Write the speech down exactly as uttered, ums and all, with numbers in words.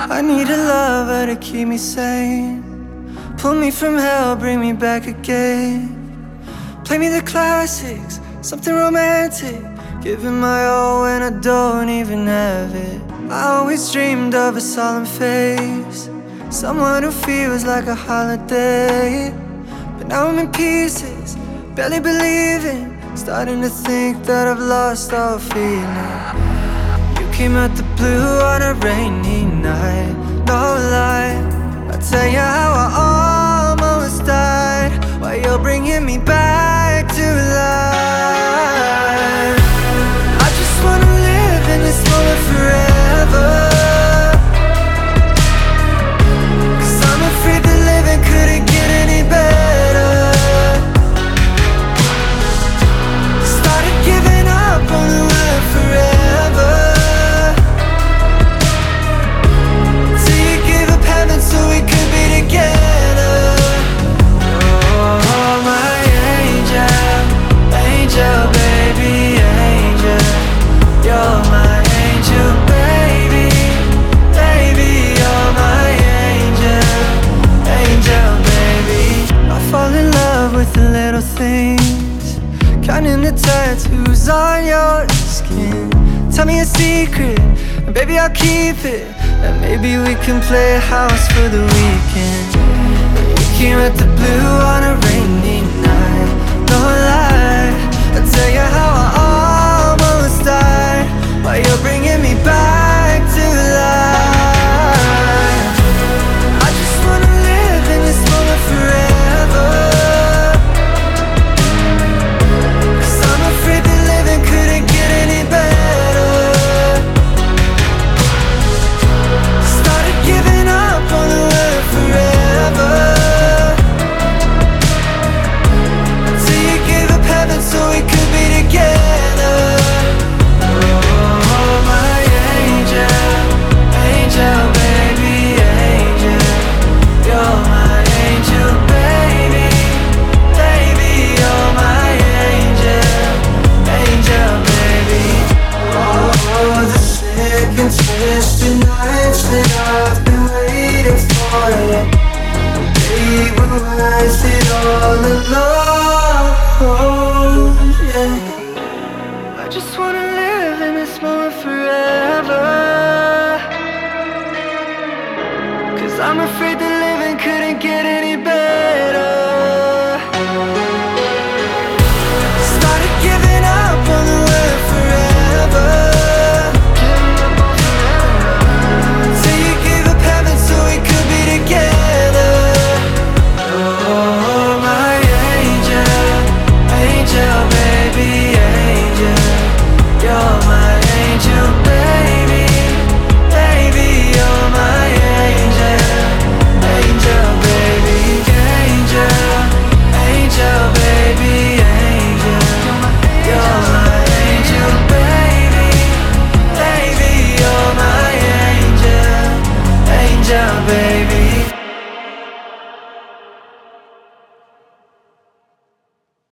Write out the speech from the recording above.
I need a lover to keep me sane, pull me from hell, bring me back again. Play me the classics, something romantic, giving my all when I don't even have it. I always dreamed of a solemn face, someone who feels like a holiday. But now I'm in pieces, barely believing, starting to think that I've lost all feeling. You came out the blue on a rainy night, no lie, I'll tell you how I almost died, while you're bringing me back to life. I just wanna live in this moment forever, 'cause I'm afraid that living couldn't get any better. Started giving up on the word forever, till you gave up heaven so we could be together. Oh, my angel, angel, baby, angel. You're my angel, baby, baby. You're my angel, angel, baby. I fall in love with the little things, counting the tattoos on your skin. Tell me a secret, and baby I'll keep it, and maybe we can play house for the weekend. You came at the blue on a rainy night, no lie, I'll tell you how I almost died, while you're bringing me back to life. I just wanna live in this moment forever, 'cause I'm afraid that living couldn't get any better. Started giving up on the word forever, till you gave up heaven so we could be together. Oh, my angel, angel, baby, angel. You're my angel, baby, baby. You're my angel, angel, baby. Oh, the sick and twisted nights that I've been waiting for you, they were worth it all alone.